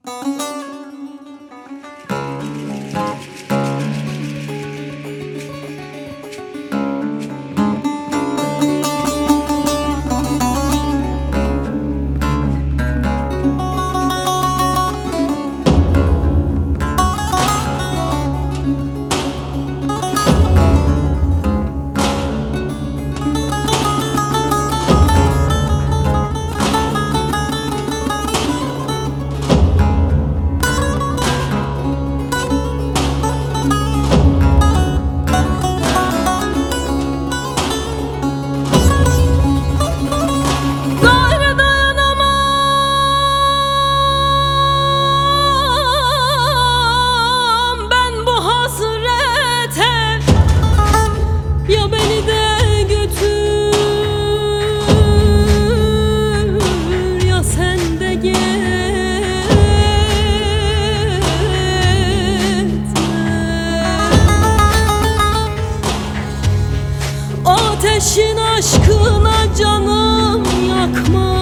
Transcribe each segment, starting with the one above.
Ateşin aşkına canım yakma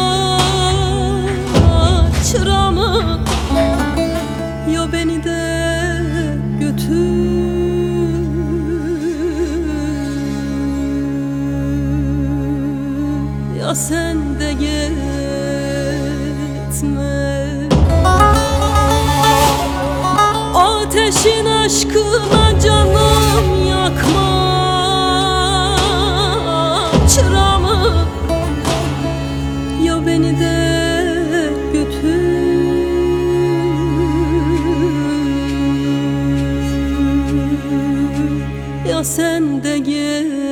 çıramı, ya beni de götür, ya sen de gitme. Ateşin aşkına canım yakma çıramı, ya beni de götür, ya sen de gitme.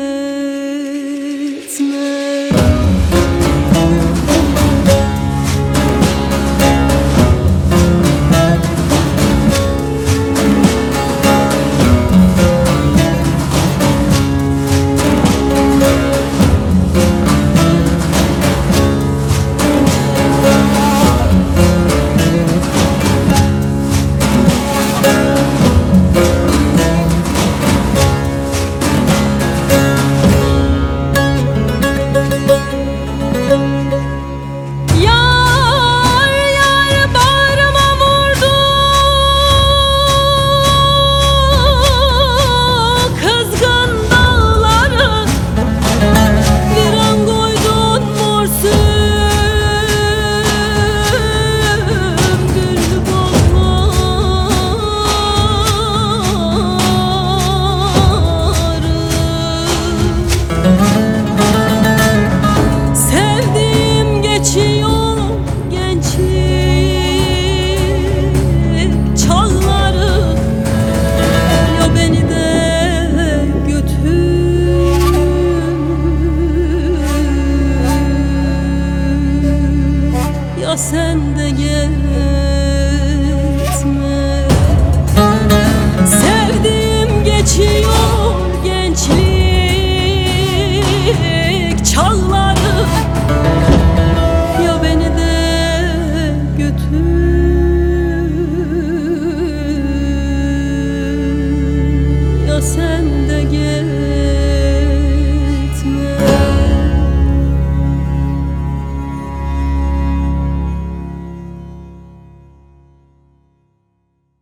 Ya sen de gitme. Sevdiğim geçiyor gençlik çağları, ya beni de götür, ya sen de gitme.